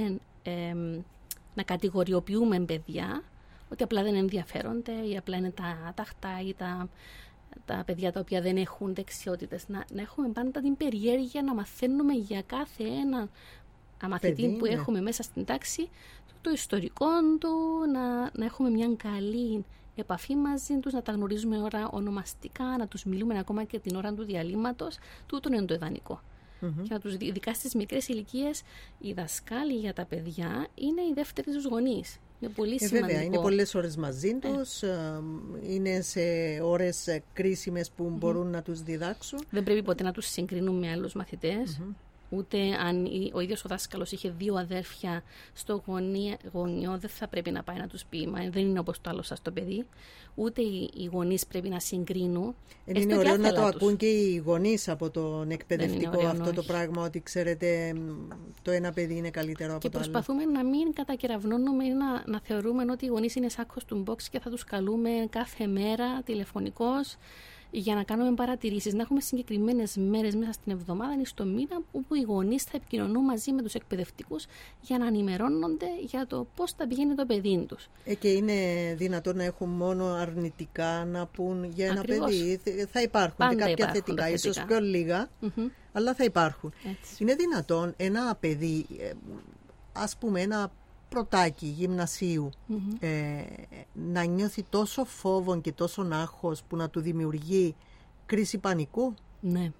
να κατηγοριοποιούμε παιδιά ότι απλά δεν ενδιαφέρονται ή απλά είναι τα άταχτα ή τα παιδιά τα οποία δεν έχουν δεξιότητες. Να έχουμε πάντα την περιέργεια να μαθαίνουμε για κάθε ένα μαθητή που έχουμε μέσα στην τάξη, το ιστορικό του, να έχουμε μια καλή επαφή μαζί τους, να τα γνωρίζουμε ώρα ονομαστικά, να τους μιλούμε ακόμα και την ώρα του διαλύματος. Τούτο είναι το ιδανικό. Και να τους, ειδικά στις μικρές ηλικίες, οι δασκάλοι για τα παιδιά είναι οι δεύτεροι τους γονείς. Είναι πολύ σημαντικό.
Βέβαια, είναι πολλές ώρες μαζί τους, είναι σε ώρες κρίσιμες που μπορούν να τους διδάξουν.
Δεν πρέπει ποτέ να τους συγκρίνουν με άλλους μαθητές. Ούτε αν ο ίδιος ο δάσκαλος είχε 2 αδέρφια στο γονιό, δεν θα πρέπει να πάει να τους πει «Μα δεν είναι όπως το άλλο σας το παιδί». Ούτε οι γονείς πρέπει να συγκρίνουν.
Είναι ωραίο να το ακούν και οι γονείς από τον εκπαιδευτικό αυτό το πράγμα, ότι ξέρετε το ένα παιδί είναι καλύτερο από το άλλο.
Και προσπαθούμε να μην κατακεραυνώνουμε ή να θεωρούμε ότι οι γονείς είναι σάκος του box και θα τους καλούμε κάθε μέρα τηλεφωνικώς για να κάνουμε παρατηρήσεις, να έχουμε συγκεκριμένες μέρες μέσα στην εβδομάδα ή στο μήνα όπου οι γονείς θα επικοινωνούν μαζί με τους εκπαιδευτικούς για να ενημερώνονται για το πώς θα πηγαίνει το παιδί τους.
Και είναι δυνατόν να έχουν μόνο αρνητικά να πούν για ένα παιδί? Θα υπάρχουν
πάντα
και κάποια
υπάρχουν
θετικά, ίσως πιο λίγα, αλλά θα υπάρχουν.
Έτσι.
Είναι δυνατόν ένα παιδί, ας πούμε ένα πρωτάκι γυμνασίου, να νιώθει τόσο φόβο και τόσο άγχος που να του δημιουργεί κρίση πανικού?
Ναι.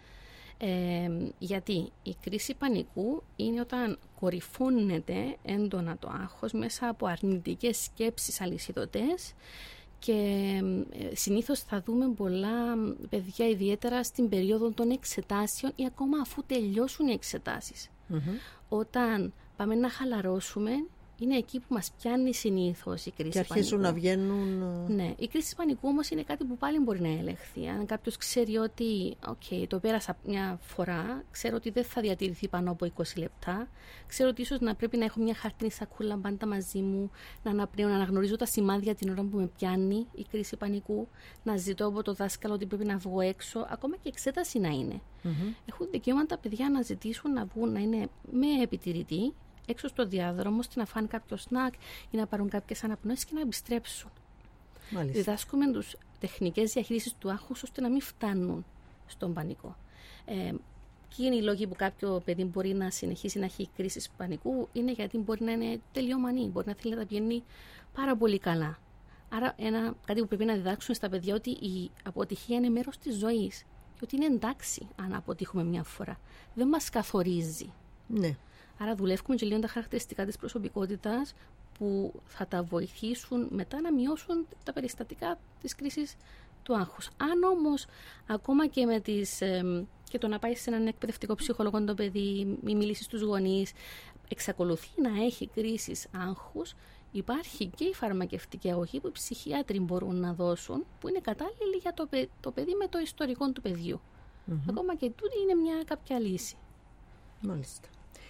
Γιατί η κρίση πανικού είναι όταν κορυφώνεται έντονα το άγχος μέσα από αρνητικές σκέψεις αλυσιδωτές, και συνήθως θα δούμε πολλά παιδιά, ιδιαίτερα στην περίοδο των εξετάσεων ή ακόμα αφού τελειώσουν οι εξετάσεις. Όταν πάμε να χαλαρώσουμε, είναι εκεί που μας πιάνει συνήθως η κρίση πανικού. Και
αρχίζουν να βγαίνουν...
Ναι, η κρίση πανικού όμως είναι κάτι που πάλι μπορεί να ελεγχθεί. Αν κάποιος ξέρει ότι το πέρασα μια φορά, ξέρω ότι δεν θα διατηρηθεί πάνω από 20 λεπτά, ξέρω ότι ίσως να πρέπει να έχω μια χαρτινή σακούλα πάντα μαζί μου, να αναπνέω, να αναγνωρίζω τα σημάδια την ώρα που με πιάνει η κρίση πανικού, να ζητώ από το δάσκαλο ότι πρέπει να βγω έξω, ακόμα και εξέταση να είναι. Έχουν δικαίωμα τα παιδιά να ζητήσουν να βγουν, να είναι με επιτηρητή, έξω στο διάδρομο, να φάνε κάποιο σνακ ή να πάρουν κάποιες αναπνοές και να επιστρέψουν.
Μάλιστα.
Διδάσκουμε τους τεχνικές διαχείρισης του άγχους ώστε να μην φτάνουν στον πανικό. Και είναι οι λόγοι που κάποιο παιδί μπορεί να συνεχίσει να έχει κρίσεις πανικού, είναι γιατί μπορεί να είναι τελειομανή, μπορεί να θέλει να τα πηγαίνει πάρα πολύ καλά. Άρα κάτι που πρέπει να διδάξουμε στα παιδιά, ότι η αποτυχία είναι μέρος της ζωής και ότι είναι εντάξει αν αποτύχουμε μια φορά. Δεν μας καθορίζει.
Ναι.
Άρα δουλεύουμε και λίγο τα χαρακτηριστικά της προσωπικότητας που θα τα βοηθήσουν μετά να μειώσουν τα περιστατικά της κρίσης του άγχους. Αν όμως ακόμα και και το να πάει σε έναν εκπαιδευτικό ψυχολόγο το παιδί, μη μιλήσει στους γονείς, εξακολουθεί να έχει κρίσεις άγχους, υπάρχει και η φαρμακευτική αγωγή που οι ψυχίατροι μπορούν να δώσουν, που είναι κατάλληλη για το παιδί με το ιστορικό του παιδιού. Ακόμα και τούτη είναι μια κάποια λύση.
Μάλιστα.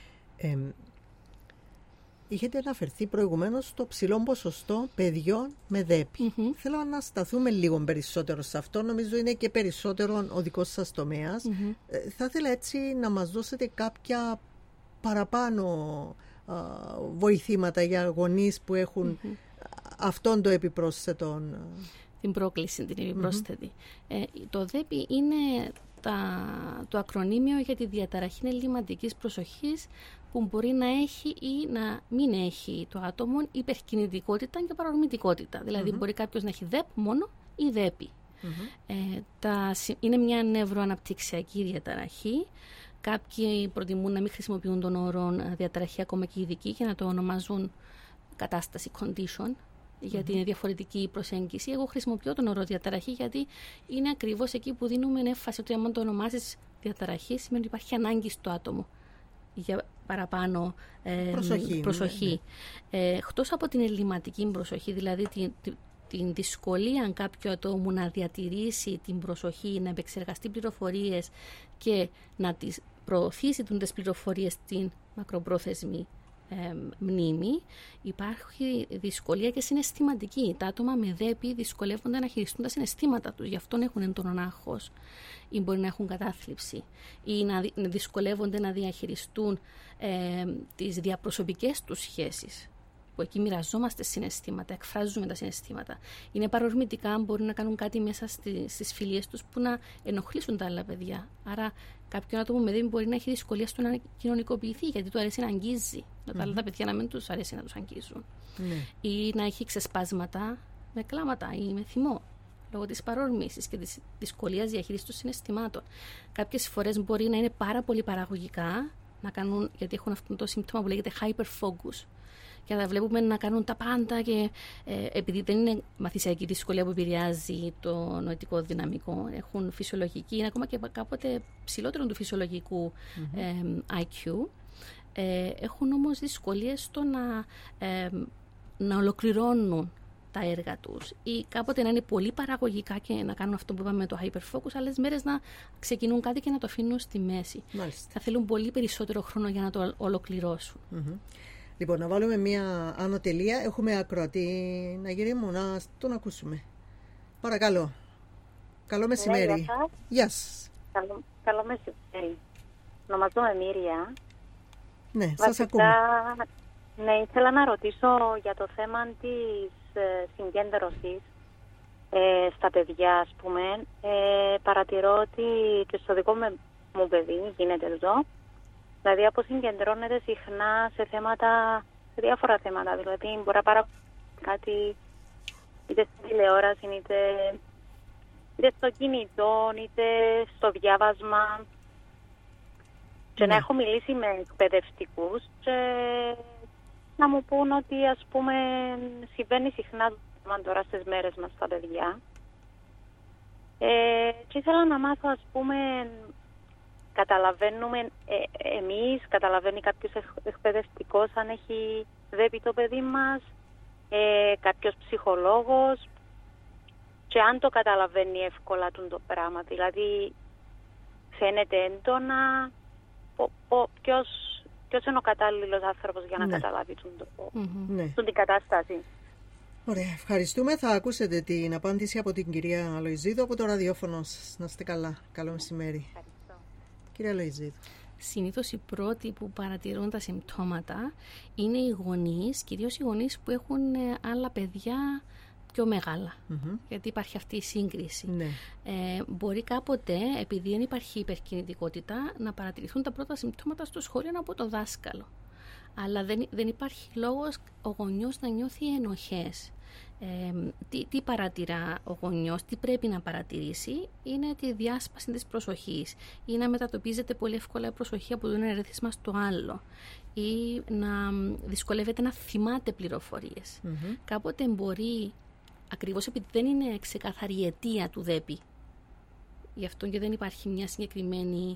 Είχετε αναφερθεί προηγουμένως στο ψηλό ποσοστό παιδιών με ΔΕΠΗ. Θέλω να σταθούμε λίγο περισσότερο σε αυτό. Νομίζω είναι και περισσότερο ο δικός σας τομέας. Θα ήθελα έτσι να μας δώσετε κάποια παραπάνω βοηθήματα για γονείς που έχουν αυτόν το επιπρόσθετο...
Την πρόκληση, την επιπρόσθετη. Το ΔΕΠΗ είναι το ακρονίμιο για τη διαταραχή ελλειμματικής προσοχής που μπορεί να έχει ή να μην έχει το άτομο υπερκινητικότητα και παρορμητικότητα. Δηλαδή μπορεί κάποιος να έχει ΔΕΠ μόνο ή ΔΕΠΗ. Είναι μια νευροαναπτυξιακή διαταραχή. Κάποιοι προτιμούν να μην χρησιμοποιούν τον όρο διαταραχή ακόμα και ειδική και να το ονομάζουν κατάσταση condition, γιατί είναι διαφορετική η προσέγγιση. Εγώ χρησιμοποιώ τον όρο διαταραχή γιατί είναι ακριβώς εκεί που δίνουμε έμφαση ότι αν το ονομάζεις διαταραχή σημαίνει ότι υπάρχει ανάγκη στο άτομο για παραπάνω προσοχή. Εκτός από την ελλειμματική προσοχή, δηλαδή την δυσκολία κάποιου ατόμου να διατηρήσει την προσοχή, να επεξεργαστεί πληροφορίες και να τις προωθήσει τις πληροφορίες στην μακροπρόθεσμη μνήμη, υπάρχει δυσκολία και συναισθηματική. Τα άτομα με ΔΕΠΗ δυσκολεύονται να χειριστούν τα συναισθήματα τους, γι' αυτό έχουν έντονο άγχος ή μπορεί να έχουν κατάθλιψη ή να δυσκολεύονται να διαχειριστούν τις διαπροσωπικές τους σχέσεις, που εκεί μοιραζόμαστε συναισθήματα, εκφράζουμε τα συναισθήματα. Είναι παρορμητικά, μπορεί να κάνουν κάτι μέσα στις φιλίες τους που να ενοχλήσουν τα άλλα παιδιά. Άρα κάποιον άτομο με ΔΕΠΗ μπορεί να έχει δυσκολία στο να κοινωνικοποιηθεί, γιατί του αρέσει να αγγίζει. Τα άλλα παιδιά να μην τους αρέσει να τους αγγίζουν. Ή να έχει ξεσπάσματα με κλάματα ή με θυμό, λόγω της παρόρμησης και της δυσκολίας διαχείρισης των συναισθημάτων. Κάποιες φορές μπορεί να είναι πάρα πολύ παραγωγικά, να κάνουν, γιατί έχουν αυτό το σύμπτωμα που λέγεται hyperfocus. Και να τα βλέπουμε να κάνουν τα πάντα και επειδή δεν είναι μαθησιακή δυσκολία που επηρεάζει το νοητικό δυναμικό, έχουν φυσιολογική, είναι ακόμα και κάποτε ψηλότερο του φυσιολογικού IQ, έχουν όμως δυσκολίες στο να ολοκληρώνουν τα έργα τους ή κάποτε να είναι πολύ παραγωγικά και να κάνουν αυτό που είπαμε με το hyperfocus, άλλες μέρες να ξεκινούν κάτι και να το αφήνουν στη μέση.
Μάλιστα.
Θα θέλουν πολύ περισσότερο χρόνο για να το ολοκληρώσουν.
Λοιπόν, να βάλουμε μία άνω τελεία. Έχουμε ακροατή, Ναγύρη μου, να τον ακούσουμε. Παρακαλώ. Καλό μεσημέρι. Γεια σας.
Καλό μεσημέρι. Ονομάζομαι Μύρια.
Ναι, σας ακούμε.
Ναι, ήθελα να ρωτήσω για το θέμα της συγκέντρωσης στα παιδιά, ας πούμε. Παρατηρώ ότι και στο δικό μου παιδί γίνεται εδώ. Δηλαδή αποσυγκεντρώνεται συχνά σε διάφορα θέματα. Δηλαδή μπορεί να παρακολουθεί κάτι είτε στην τηλεόραση, είτε στο κινητό, είτε στο διάβασμα. Και να έχω μιλήσει με εκπαιδευτικούς και να μου πούν ότι, ας πούμε, συμβαίνει συχνά τώρα στις μέρες μας τα παιδιά. Και ήθελα να μάθω, ας πούμε, καταλαβαίνουμε εμείς, καταλαβαίνει κάποιος εκπαιδευτικός αν έχει δέπει το παιδί μας, κάποιος ψυχολόγος, και αν το καταλαβαίνει εύκολα το πράγμα. Δηλαδή, φαίνεται έντονα ποιος είναι ο κατάλληλος άνθρωπος για να καταλάβει την κατάσταση.
Ωραία, ευχαριστούμε. Θα ακούσετε την απάντηση από την κυρία Λοϊζίδου από το ραδιόφωνο σας. Να είστε καλά. Καλό μεσημέρι.
Ευχαριστώ.
Κυρία Λοϊζίδου.
Συνήθως οι πρώτοι που παρατηρούν τα συμπτώματα είναι οι γονείς, κυρίως οι γονείς που έχουν άλλα παιδιά πιο μεγάλα, γιατί υπάρχει αυτή η σύγκριση.
Ναι.
Μπορεί κάποτε, επειδή δεν υπάρχει υπερκινητικότητα, να παρατηρηθούν τα πρώτα συμπτώματα στο σχολείο από το δάσκαλο. Αλλά δεν υπάρχει λόγος ο γονιός να νιώθει ενοχές. Τι παρατηρά ο γονιός, τι πρέπει να παρατηρήσει, είναι τη διάσπαση της προσοχής ή να μετατοπίζεται πολύ εύκολα η προσοχή από το ένα ερεθίσμα στο άλλο ή να δυσκολεύεται να θυμάται πληροφορίες. Κάποτε μπορεί, ακριβώς επειδή δεν είναι ξεκάθαρη η αιτία του ΔΕΠΗ, γι' αυτό και δεν υπάρχει μια συγκεκριμένη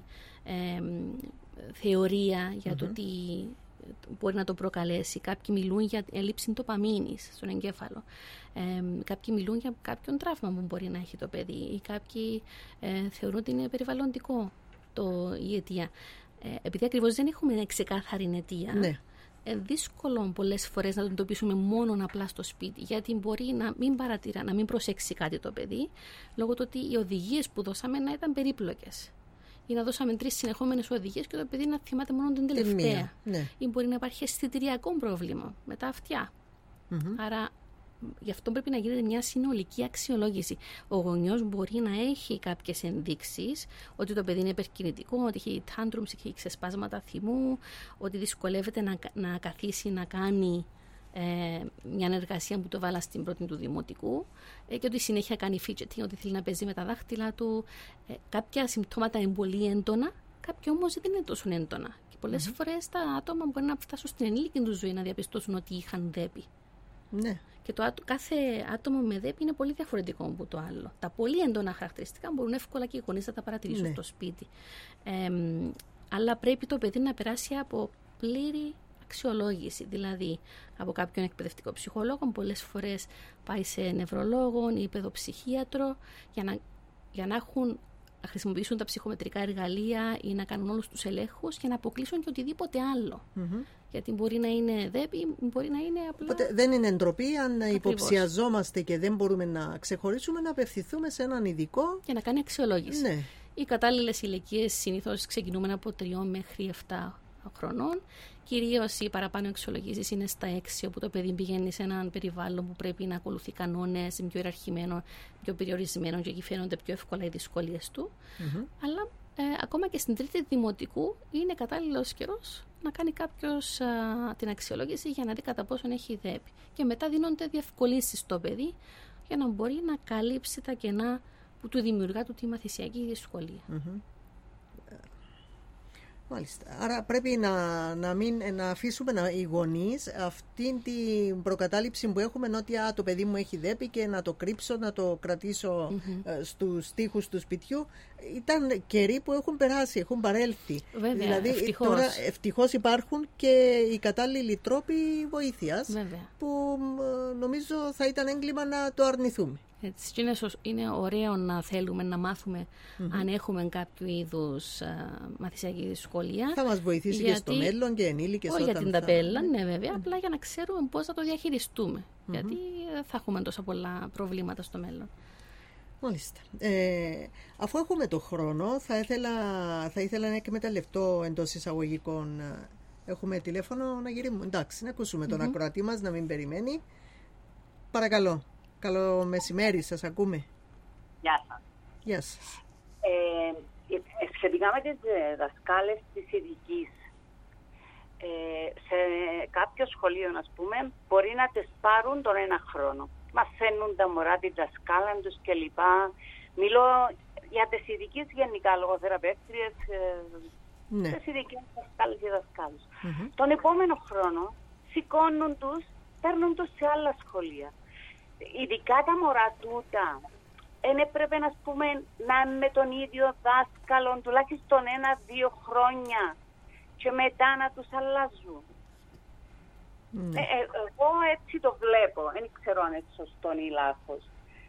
θεωρία για το τι μπορεί να το προκαλέσει. Κάποιοι μιλούν για έλλειψη ντοπαμίνης στον εγκέφαλο. Κάποιοι μιλούν για κάποιον τραύμα που μπορεί να έχει το παιδί ή κάποιοι θεωρούν ότι είναι περιβαλλοντικό η αιτία. Επειδή ακριβώς δεν έχουμε ξεκάθαρη αιτία,
ναι,
δύσκολο πολλές φορές να το εντοπίσουμε μόνο απλά στο σπίτι, γιατί μπορεί να μην παρατηρά, να μην προσέξει κάτι το παιδί, λόγω του ότι οι οδηγίες που δώσαμε να ήταν περίπλοκες. Ή να δώσαμε 3 συνεχόμενες οδηγίες και το παιδί να θυμάται μόνο την τελευταία.
Ναι.
Ή μπορεί να υπάρχει αισθητηριακό πρόβλημα με τα αυτιά. Άρα γι' αυτό πρέπει να γίνεται μια συνολική αξιολόγηση. Ο γονιός μπορεί να έχει κάποιες ενδείξεις ότι το παιδί είναι υπερκινητικό, ότι έχει tantrums, έχει ξεσπάσματα θυμού, ότι δυσκολεύεται να καθίσει να κάνει μια εργασία που το βάλα στην πρώτη του δημοτικού και ότι συνέχεια κάνει fidgeting, ότι θέλει να παίζει με τα δάχτυλα του. Κάποια συμπτώματα είναι πολύ έντονα, κάποια όμως δεν είναι τόσο έντονα. Και πολλές φορές τα άτομα μπορεί να φτάσουν στην ενήλικη του ζωή να διαπιστώσουν ότι είχαν ΔΕΠΗ.
Ναι.
Και κάθε άτομο με ΔΕΠΗ είναι πολύ διαφορετικό από το άλλο. Τα πολύ έντονα χαρακτηριστικά μπορούν εύκολα και οι γονείς να τα παρατηρήσουν στο σπίτι. Αλλά πρέπει το παιδί να περάσει από πλήρη αξιολόγηση, δηλαδή από κάποιον εκπαιδευτικό ψυχολόγο, πολλές φορές πάει σε νευρολόγο ή παιδοψυχίατρο για να χρησιμοποιήσουν τα ψυχομετρικά εργαλεία ή να κάνουν όλους τους ελέγχους και να αποκλείσουν και οτιδήποτε άλλο. Γιατί μπορεί να είναι ΔΕΠΗ, μπορεί να είναι απλά...
Οπότε δεν είναι ντροπή αν υποψιαζόμαστε και δεν μπορούμε να ξεχωρίσουμε, να απευθυνθούμε σε έναν ειδικό
για να κάνει αξιολόγηση.
Ναι.
Οι κατάλληλες ηλικίες συνήθως ξεκινούμε από 3 μέχρι 7 χρονών. Κυρίως οι παραπάνω αξιολογήσεις είναι στα 6, όπου το παιδί πηγαίνει σε έναν περιβάλλον που πρέπει να ακολουθεί κανόνες, πιο ιεραρχημένο, πιο περιορισμένο και εκεί φαίνονται πιο εύκολα οι δυσκολίες του. Αλλά ακόμα και στην 3η δημοτικού είναι κατάλληλος καιρός να κάνει κάποιος την αξιολόγηση για να δει κατά πόσον έχει ΔΕΠΗ. Και μετά δίνονται διευκολύνσεις στο παιδί για να μπορεί να καλύψει τα κενά που του δημιουργά τη μαθησιακή δυσκολία.
Μάλιστα. Άρα πρέπει να αφήσουμε οι γονείς αυτή την προκατάληψη που έχουμε ότι το παιδί μου έχει ΔΕΠΗ και να το κρύψω, να το κρατήσω στους τοίχους του σπιτιού. Ήταν καιροί που έχουν περάσει, έχουν παρέλθει.
Βέβαια,
δηλαδή
ευτυχώς.
Τώρα ευτυχώς υπάρχουν και οι κατάλληλοι τρόποι βοήθειας.
Βέβαια.
Που νομίζω θα ήταν έγκλημα να το αρνηθούμε.
Έτσι, είναι ωραίο να θέλουμε να μάθουμε αν έχουμε κάποιο είδους μαθησιακή δυσκολία.
Θα μας βοηθήσει και στο μέλλον και ενήλικες
όχι
όταν
για την ταπέλα, ναι βέβαια, απλά για να ξέρουμε πώς θα το διαχειριστούμε. Γιατί θα έχουμε τόσα πολλά προβλήματα στο μέλλον.
Μάλιστα. Αφού έχουμε το χρόνο, θα ήθελα να εκμεταλλευτώ εντός εισαγωγικών. Έχουμε τηλέφωνο, να γυρίσουμε. Εντάξει, να ακούσουμε τον ακροατή μας, να μην περιμένει. Παρακαλώ. Καλό μεσημέρι, σας ακούμε.
Γεια σας.
Γεια σας.
Σχετικά με τις δασκάλες της ειδικής, σε κάποιο σχολείο, ας πούμε, μπορεί να τις πάρουν τον 1 χρόνο. Μαθαίνουν τα μωρά τη δασκάλα τους κλπ. Μιλώ για τις ειδικές γενικά, λογοθεραπεύτριες, τις ειδικές δασκάλες και δασκάλους. Τον επόμενο χρόνο σηκώνουν τους, παίρνουν τους σε άλλα σχολεία. Ειδικά τα μωρά τούτα, δεν έπρεπε να είναι με τον ίδιο δάσκαλο τουλάχιστον 1-2 χρόνια και μετά να τους αλλάζουν. Εγώ έτσι το βλέπω. Δεν ξέρω αν είναι σωστό ή λάθος.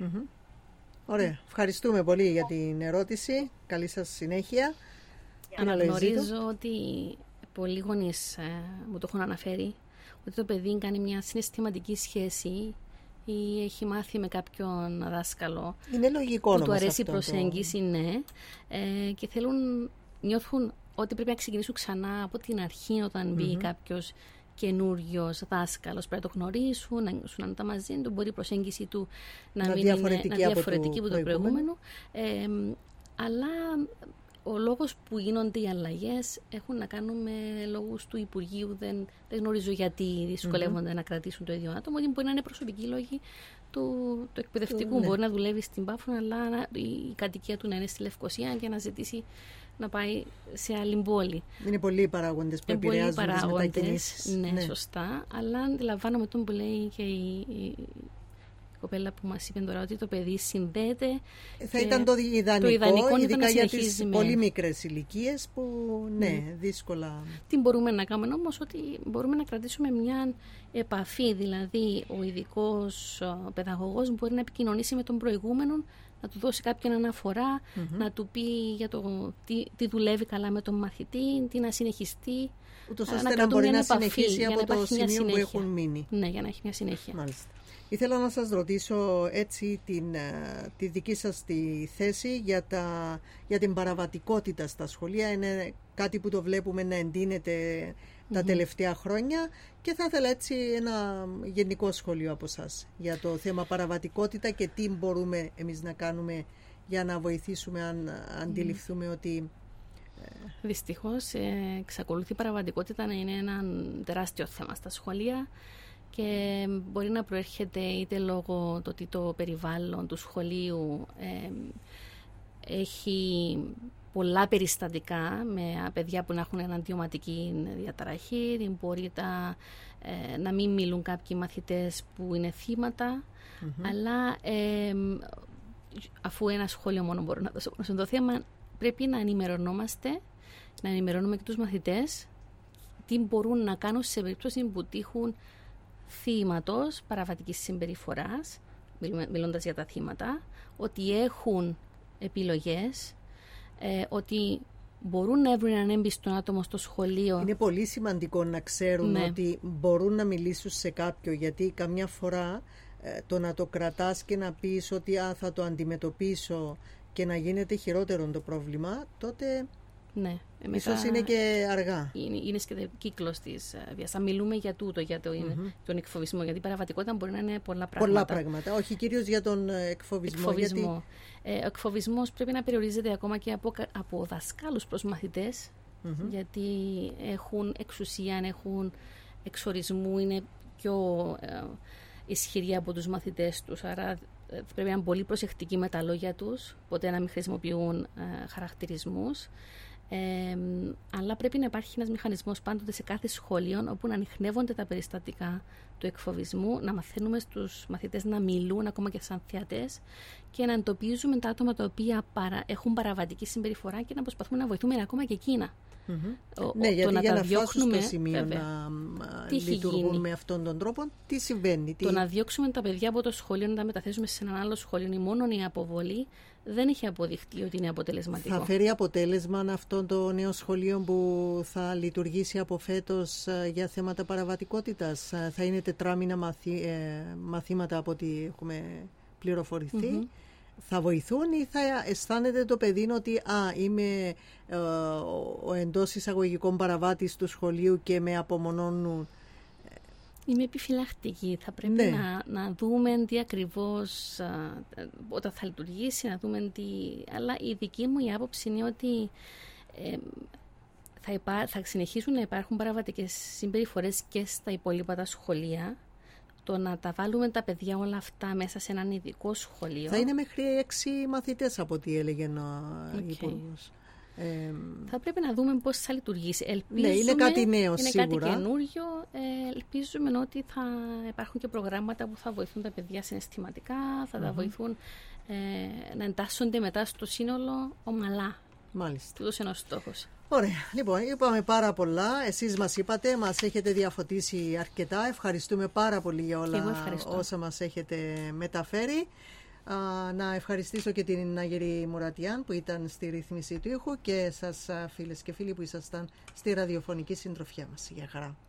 Ωραία. Ευχαριστούμε πολύ για την ερώτηση. Καλή σας συνέχεια.
Αναγνωρίζω ότι πολλοί γονείς μου το έχουν αναφέρει, ότι το παιδί κάνει μια συναισθηματική σχέση ή έχει μάθει με κάποιον δάσκαλο.
Είναι λογικό
που του αρέσει η προσέγγιση, ναι. Και νιώθουν ότι πρέπει να ξεκινήσουν ξανά από την αρχή όταν μπει κάποιος καινούριος δάσκαλος. Πρέπει να το γνωρίσουν, να νιώσουν τα μαζί του, μπορεί η προσέγγιση του να μην είναι διαφορετική από το προηγούμενο. Αλλά ο λόγος που γίνονται οι αλλαγές έχουν να κάνουν με λόγους του Υπουργείου. Δεν γνωρίζω γιατί δυσκολεύονται να κρατήσουν το ίδιο άτομο. Μπορεί να είναι προσωπικοί λόγοι του εκπαιδευτικού. Μπορεί να δουλεύει στην Πάφων, αλλά η κατοικία του να είναι στη Λευκοσία και να ζητήσει να πάει σε άλλη πόλη.
Είναι πολλοί οι παράγοντες που επηρεάζουν τις μετακινήσεις.
Ναι, σωστά. Αλλά αντιλαμβάνομαι τον που λέει και η κοπέλα που μας είπε τώρα, ότι το παιδί συνδέεται.
Θα ήταν το ιδανικό ειδικά για τις πολύ μικρές ηλικίες που δύσκολα.
Τι μπορούμε να κάνουμε όμως, ότι μπορούμε να κρατήσουμε μια επαφή. Δηλαδή ο ειδικός παιδαγωγός μπορεί να επικοινωνήσει με τον προηγούμενο, να του δώσει κάποια αναφορά, να του πει για το τι δουλεύει καλά με τον μαθητή, τι να συνεχιστεί.
Ούτως ώστε να μπορεί να συνεχίσει από το σημείο που έχουν μείνει.
Ναι, για να έχει μια συνέχεια.
Μάλιστα. Ήθελα να σας ρωτήσω έτσι τη δική σας τη θέση για την παραβατικότητα στα σχολεία. Είναι κάτι που το βλέπουμε να εντείνεται τα τελευταία χρόνια και θα ήθελα έτσι ένα γενικό σχόλιο από σας για το θέμα παραβατικότητα και τι μπορούμε εμείς να κάνουμε για να βοηθήσουμε αν αντιληφθούμε ότι...
Δυστυχώς εξακολουθεί η παραβατικότητα να είναι ένα τεράστιο θέμα στα σχολεία και μπορεί να προέρχεται είτε λόγω το ότι το περιβάλλον του σχολείου έχει πολλά περιστατικά με παιδιά που να έχουν εναντιωματική διαταραχή, μπορεί να μην μιλούν κάποιοι μαθητές που είναι θύματα, αλλά αφού ένα σχόλιο μόνο μπορώ να δώσω στο θέμα, πρέπει να ενημερωνόμαστε, να ενημερώνουμε και τους μαθητές τι μπορούν να κάνουν σε περίπτωση που τύχουν θύματος παραβατικής συμπεριφοράς, μιλώντας για τα θύματα, ότι έχουν επιλογές, ότι μπορούν να βρουν έναν έμπιστο άτομο στο σχολείο.
Είναι πολύ σημαντικό να ξέρουν ότι μπορούν να μιλήσουν σε κάποιον, γιατί καμιά φορά το να το κρατάς και να πεις ότι θα το αντιμετωπίσω και να γίνεται χειρότερο το πρόβλημα, τότε ίσως είναι και αργά.
Είναι και κύκλος της βίας. Θα μιλούμε για τούτο, για τον εκφοβισμό, γιατί η παραβατικότητα μπορεί να είναι πολλά πράγματα.
Πολλά πράγματα, όχι κυρίως για τον εκφοβισμό. Γιατί...
Ο εκφοβισμός πρέπει να περιορίζεται ακόμα και από δασκάλους προς μαθητές, γιατί έχουν εξουσία, έχουν εξορισμού, είναι πιο ισχυροί από τους μαθητές τους, άρα πρέπει να είναι πολύ προσεκτικοί με τα λόγια τους, ποτέ να μην χρησιμοποιούν χαρακτηρισμούς. Αλλά πρέπει να υπάρχει ένας μηχανισμός πάντοτε σε κάθε σχολείο όπου να ανιχνεύονται τα περιστατικά του εκφοβισμού, να μαθαίνουμε στους μαθητές να μιλούν ακόμα και σαν θεατές και να εντοπίζουμε τα άτομα τα οποία έχουν παραβατική συμπεριφορά και να προσπαθούμε να βοηθούμε ακόμα και εκείνα.
Γιατί για να φτάσουν στο σημείο να λειτουργούν με αυτόν τον τρόπο, τι συμβαίνει.
Το να διώξουμε τα παιδιά από το σχολείο, να τα μεταθέσουμε σε έναν άλλο σχολείο ή μόνο η αποβολή, δεν έχει αποδειχτεί ότι είναι αποτελεσματικό.
Θα φέρει αποτέλεσμα αυτό το νέο σχολείο που θα λειτουργήσει από φέτος για θέματα παραβατικότητας? Θα είναι τετράμινα μαθήματα από ό,τι έχουμε πληροφορηθεί. θα βοηθούν ή θα αισθάνεται το παιδί ότι είμαι ο εντός εισαγωγικών παραβάτης του σχολείου και με απομονώνουν?
Είμαι επιφυλακτική. Θα πρέπει να δούμε τι ακριβώς όταν θα λειτουργήσει, να δούμε τι... Αλλά η δική μου η άποψη είναι ότι θα συνεχίσουν να υπάρχουν παραβατικές συμπεριφορές και στα υπόλοιπα τα σχολεία. Το να τα βάλουμε τα παιδιά όλα αυτά μέσα σε έναν ειδικό σχολείο.
Θα είναι μέχρι 6 μαθητές από ό,τι έλεγε ο Υπουργός.
Θα πρέπει να δούμε πώς θα λειτουργήσει.
Ελπίζουμε, ναι, είναι κάτι νέο σίγουρα.
Είναι κάτι καινούριο. Ελπίζουμε ότι θα υπάρχουν και προγράμματα που θα βοηθούν τα παιδιά συναισθηματικά, θα τα βοηθούν να εντάσσονται μετά στο σύνολο ομαλά.
Μάλιστα.
Τούτος είναι ο στόχος.
Ωραία. Λοιπόν, είπαμε πάρα πολλά. Εσείς μας είπατε, μας έχετε διαφωτίσει αρκετά. Ευχαριστούμε πάρα πολύ για όλα όσα μας έχετε μεταφέρει. Να ευχαριστήσω και την Αγερή Μουρατιάν που ήταν στη ρύθμιση του ήχου και σας φίλες και φίλοι που ήσασταν στη ραδιοφωνική συντροφιά μας. Γεια χαρά.